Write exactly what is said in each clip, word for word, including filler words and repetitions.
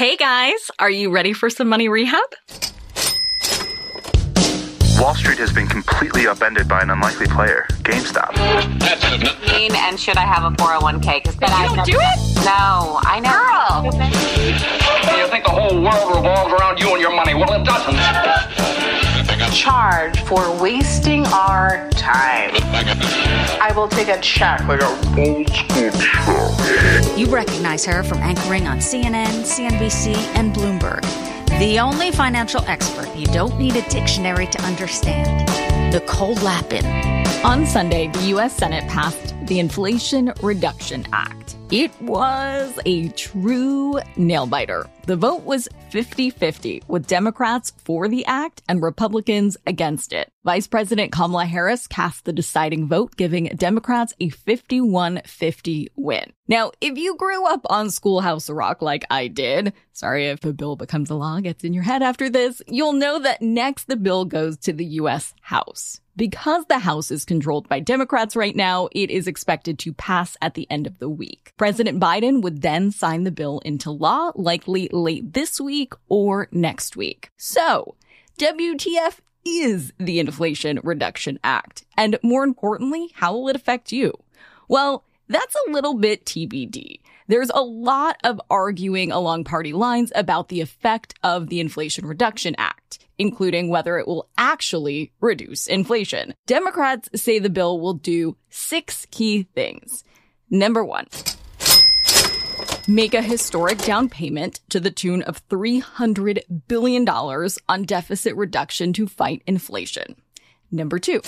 Hey guys, are you ready for some money rehab? Wall Street has been completely upended by an unlikely player, GameStop. And should I have a four oh one k? Because you I don't do it? No, I know. Girl. You think the whole world revolves around you and your money? Well, it doesn't. Charge for wasting our time. I will take a check like a old school check. You recognize her from anchoring on C N N, C N B C, and Bloomberg. The only financial expert you don't need a dictionary to understand. Nicole Lapin. On Sunday, the U S Senate passed the Inflation Reduction Act. It was a true nail-biter. The vote was fifty-fifty, with Democrats for the act and Republicans against it. Vice President Kamala Harris cast the deciding vote, giving Democrats a fifty-one fifty win. Now, if you grew up on Schoolhouse Rock like I did, sorry if the bill becomes a law, gets in your head after this, you'll know that next the bill goes to the U S House. Because the House is controlled by Democrats right now, it is expected to pass at the end of the week. President Biden would then sign the bill into law, likely late this week or next week. So, W T F is the Inflation Reduction Act? And more importantly, how will it affect you? Well, that's a little bit T B D. There's a lot of arguing along party lines about the effect of the Inflation Reduction Act, including whether it will actually reduce inflation. Democrats say the bill will do six key things. Number one, make a historic down payment to the tune of three hundred billion dollars on deficit reduction to fight inflation. Number two,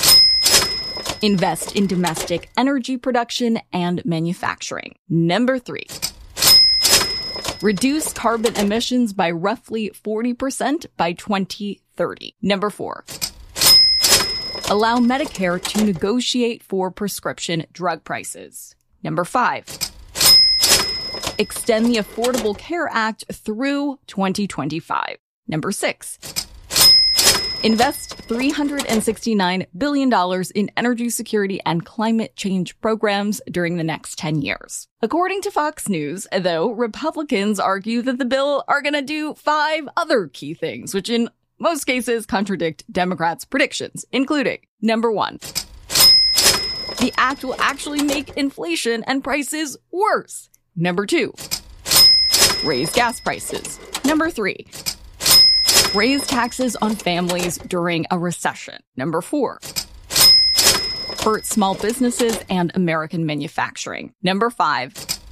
invest in domestic energy production and manufacturing. Number three, reduce carbon emissions by roughly forty percent by twenty thirty. Number four, allow Medicare to negotiate for prescription drug prices. Number five, extend the Affordable Care Act through twenty twenty-five. Number six, invest three hundred sixty-nine billion dollars in energy security and climate change programs during the next ten years. According to Fox News, though, Republicans argue that the bill are going to do five other key things, which in most cases contradict Democrats' predictions, including number one, the act will actually make inflation and prices worse. Number two, raise gas prices. Number three, raise taxes on families during a recession. Number four, hurt small businesses and American manufacturing. Number five,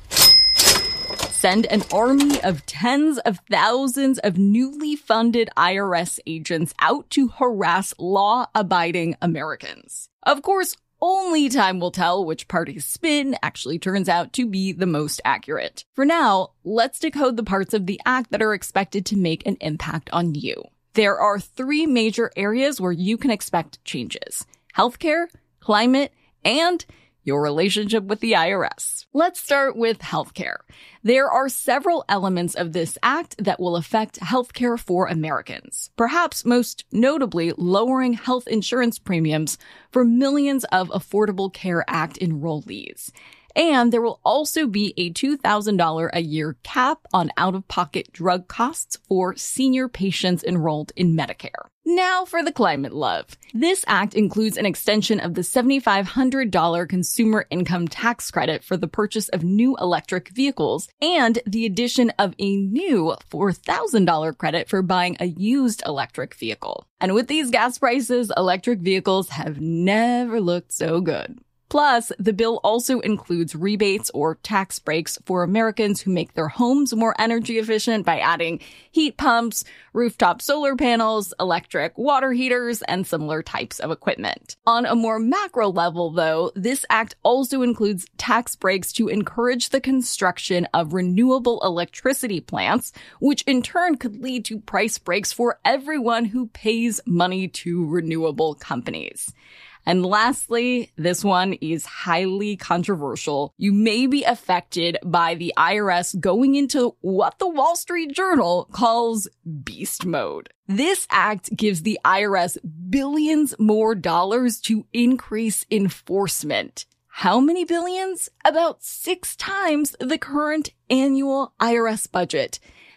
send an army of tens of thousands of newly funded I R S agents out to harass law-abiding Americans. Of course, only time will tell which party's spin actually turns out to be the most accurate. For now, let's decode the parts of the act that are expected to make an impact on you. There are three major areas where you can expect changes: healthcare, climate, and your relationship with the I R S. Let's start with healthcare. There are several elements of this act that will affect healthcare for Americans, perhaps most notably lowering health insurance premiums for millions of Affordable Care Act enrollees. And there will also be a two thousand dollars a year cap on out-of-pocket drug costs for senior patients enrolled in Medicare. Now for the climate love. This act includes an extension of the seven thousand five hundred dollars consumer income tax credit for the purchase of new electric vehicles and the addition of a new four thousand dollars credit for buying a used electric vehicle. And with these gas prices, electric vehicles have never looked so good. Plus, the bill also includes rebates or tax breaks for Americans who make their homes more energy efficient by adding heat pumps, rooftop solar panels, electric water heaters, and similar types of equipment. On a more macro level, though, this act also includes tax breaks to encourage the construction of renewable electricity plants, which in turn could lead to price breaks for everyone who pays money to renewable companies. And lastly, this one is highly controversial. You may be affected by the I R S going into what the Wall Street Journal calls beast mode. This act gives the I R S billions more dollars to increase enforcement. How many billions? About six times the current annual I R S budget.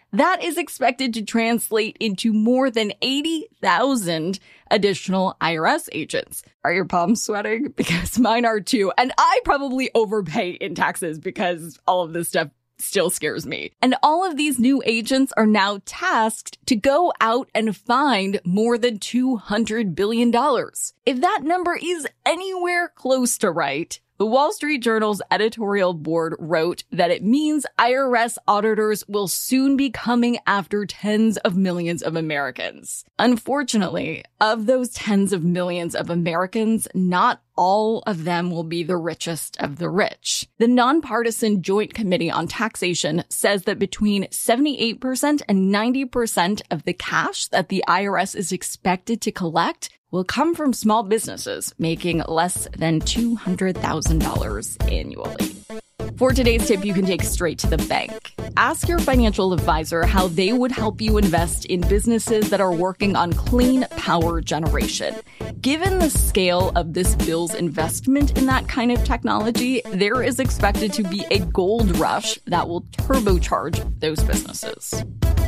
that is expected to translate into more than eighty thousand additional I R S agents. Are your palms sweating? Because mine are too. And I probably overpay in taxes because all of this stuff still scares me. And all of these new agents are now tasked to go out and find more than two hundred billion dollars. If that number is anywhere close to right, the Wall Street Journal's editorial board wrote that it means I R S auditors will soon be coming after tens of millions of Americans. Unfortunately, of those tens of millions of Americans, not all of them will be the richest of the rich. The nonpartisan Joint Committee on Taxation says that between seventy-eight percent and ninety percent of the cash that the I R S is expected to collect will come from small businesses making less than two hundred thousand dollars annually. For today's tip, you can take straight to the bank. Ask your financial advisor how they would help you invest in businesses that are working on clean power generation. Given the scale of this bill's investment in that kind of technology, there is expected to be a gold rush that will turbocharge those businesses.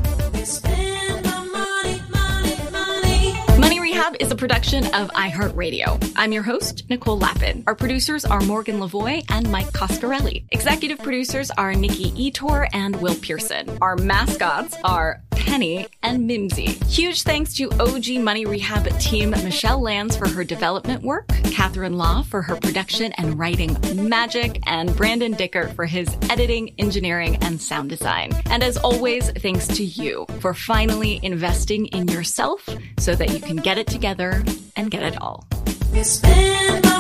Money Rehab is a production of iHeartRadio. I'm your host, Nicole Lappin. Our producers are Morgan Lavoie and Mike Coscarelli. Executive producers are Nikki Etor and Will Pearson. Our mascots are Penny and Mimsy. Huge thanks to O G Money Rehab team Michelle Lands for her development work, Catherine Law for her production and writing magic, and Brandon Dickert for his editing, engineering, and sound design. And as always, thanks to you for finally investing in yourself so that you can get it together and get it all.